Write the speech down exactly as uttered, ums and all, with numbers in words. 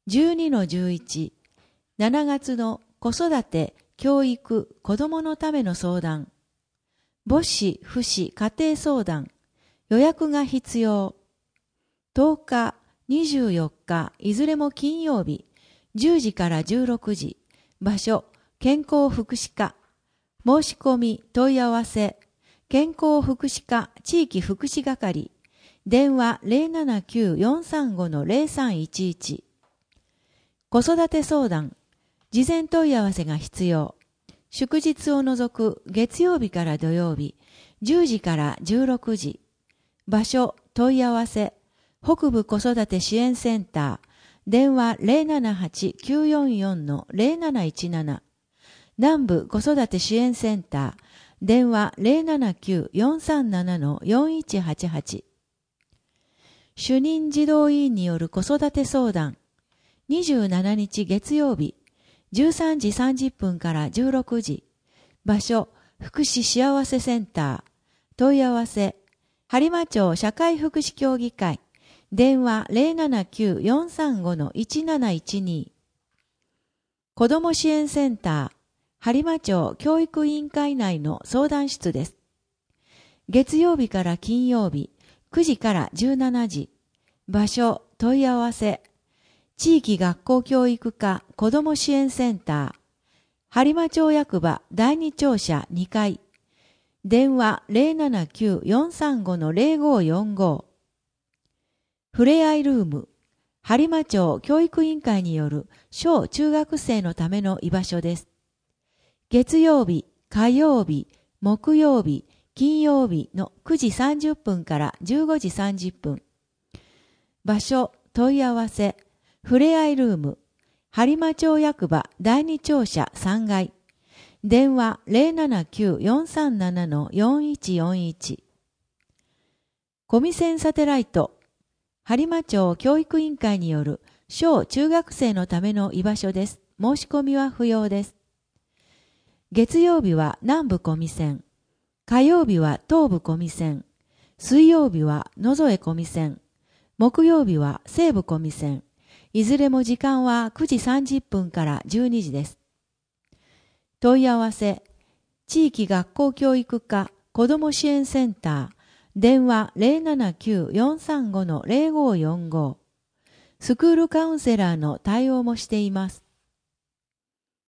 じゅうにのじゅういち、しちがつの子育て、教育、子供のための相談。母子、父子、家庭相談。予約が必要。とおか、にじゅうよっか、いずれも金曜日、じゅうじからじゅうろくじ。場所、健康福祉課。申し込み、問い合わせ。健康福祉課地域福祉係。電話 ゼロななきゅうよんさんごのゼロさんいちいち。子育て相談。事前問い合わせが必要。祝日を除く月曜日から土曜日、じゅうじからじゅうろくじ。場所、問い合わせ。北部子育て支援センター。電話 ゼロななはちきゅうよんよんのゼロなないちなな。南部子育て支援センター。電話 ゼロななきゅうよんさんななのよんいちはちはち。主任児童委員による子育て相談。にじゅうしちにち月曜日、じゅうさんじさんじゅっぷんからじゅうろくじ。場所、福祉幸せセンター。問い合わせ、播磨町社会福祉協議会。電話 ゼロななきゅうよんさんごのいちなないちに。子ども支援センター。播磨町教育委員会内の相談室です。月曜日から金曜日、くじからじゅうしちじ。場所、問い合わせ。地域学校教育課子ども支援センター。播磨町役場だいに庁舎にかい。電話 ゼロななきゅうよんさんごのゼロごよんご。ふれあいルーム。播磨町教育委員会による小中学生のための居場所です。月曜日、火曜日、木曜日、金曜日のくじさんじゅっぷんからじゅうごじさんじゅっぷん。場所、問い合わせ。ふれあいルーム。播磨町役場だいに庁舎さんがい。電話 ゼロななきゅうよんさんななのよんいちよんいち。コミセンサテライト。播磨町教育委員会による小中学生のための居場所です。申し込みは不要です。月曜日は南部コミセン。火曜日は東部コミセン。水曜日は野添コミセン。木曜日は西部コミセン。いずれも時間はくじさんじゅっぷんからじゅうにじです。問い合わせ、地域学校教育課子ども支援センター、電話 ゼロななきゅうよんさんごのゼロごよんご。スクールカウンセラーの対応もしています。